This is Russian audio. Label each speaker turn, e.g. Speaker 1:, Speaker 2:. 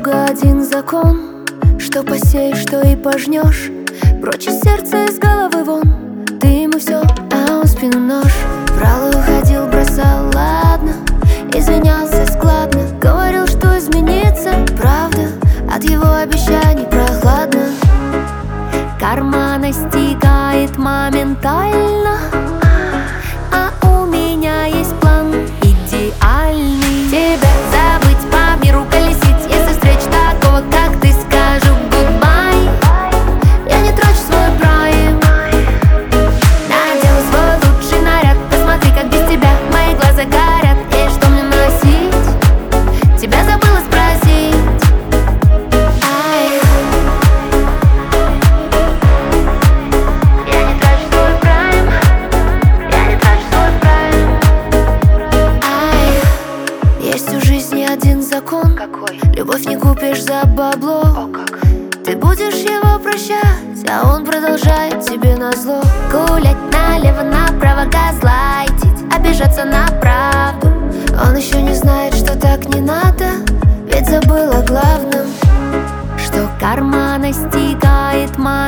Speaker 1: строго один закон: что посеешь, то и пожнешь. Прочь из сердца, из головы вон. Ты ему все, а он в спину нож. Брал и уходил, бросал, ладно. Извинялся складно, говорил, что изменится. Правда, от его обещаний прохладно. Карма настигает моментально, а у меня есть план идеальный. Тебя забыть, по миру колесить. Если встречу такого, как ты, скажу goodbye. Я не трачу свой прайм, надену свой лучший наряд. Посмотри, как без тебя мои глаза горят. И что мне носить? Тебя забыла спросить. Я не трачу свой прайм, я не трачу свой прайм. Есть у жизни один закон.
Speaker 2: Какой?
Speaker 1: Любовь не купишь за бабло.
Speaker 2: О, как?
Speaker 1: Ты будешь его прощать, а он продолжает тебе назло. Гулять налево-направо, газлайтить, обижаться на правду. Он еще не знает, что так не надо, ведь забыл о главном, что карма настигает